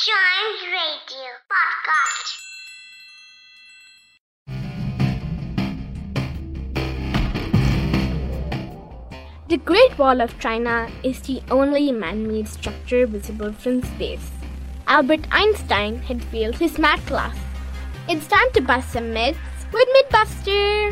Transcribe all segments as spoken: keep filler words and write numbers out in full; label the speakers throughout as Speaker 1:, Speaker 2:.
Speaker 1: Giant Radio Podcast. The Great Wall of China is the only man-made structure visible from space. Albert Einstein had failed his math class. It's time to bust some myths with Mythbuster!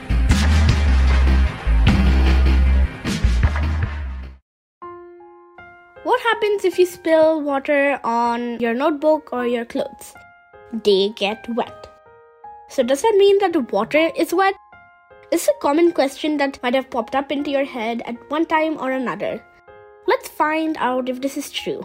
Speaker 1: What happens if you spill water on your notebook or your clothes? They get wet. So does that mean that the water is wet? This is a common question that might have popped up into your head at one time or another. Let's find out if this is true.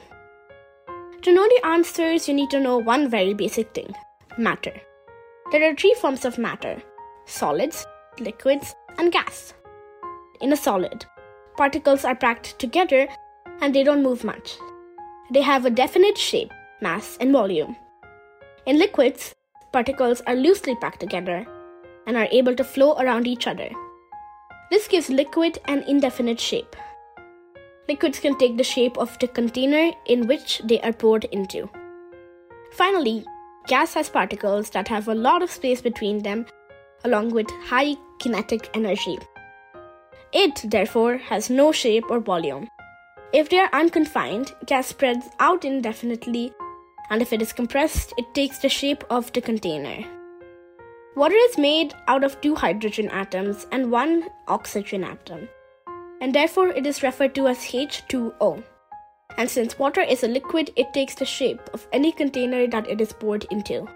Speaker 1: To know the answers, you need to know one very basic thing: matter. There are three forms of matter: solids, liquids, and gas. In a solid, particles are packed together and they don't move much. They have a definite shape, mass, and volume. In liquids, particles are loosely packed together and are able to flow around each other. This gives liquid an indefinite shape. Liquids can take the shape of the container in which they are poured into. Finally, gas has particles that have a lot of space between them, along with high kinetic energy. It, therefore, has no shape or volume. If they are unconfined, gas spreads out indefinitely, and if it is compressed, it takes the shape of the container. Water is made out of two hydrogen atoms and one oxygen atom, and therefore it is referred to as H two O. And since water is a liquid, it takes the shape of any container that it is poured into.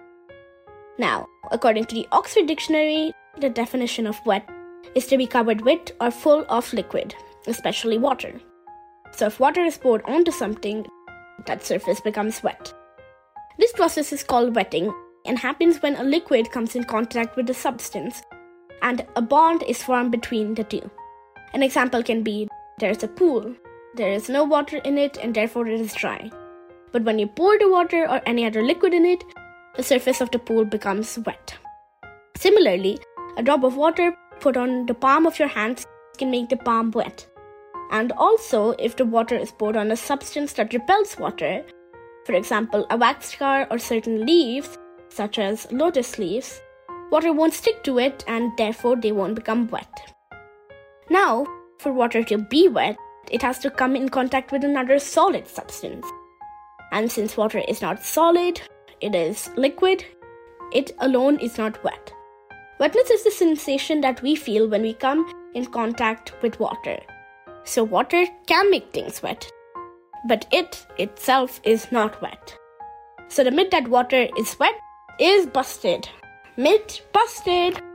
Speaker 1: Now, according to the Oxford Dictionary, the definition of wet is to be covered with or full of liquid, especially water. So if water is poured onto something, that surface becomes wet. This process is called wetting and happens when a liquid comes in contact with a substance and a bond is formed between the two. An example can be, there is a pool. There is no water in it and therefore it is dry. But when you pour the water or any other liquid in it, the surface of the pool becomes wet. Similarly, a drop of water put on the palm of your hand can make the palm wet. And also, if the water is poured on a substance that repels water, for example, a wax car or certain leaves, such as lotus leaves, water won't stick to it and therefore they won't become wet. Now, for water to be wet, it has to come in contact with another solid substance. And since water is not solid, it is liquid, it alone is not wet. Wetness is the sensation that we feel when we come in contact with water. So water can make things wet, but it itself is not wet. So the myth that water is wet is busted. Myth busted!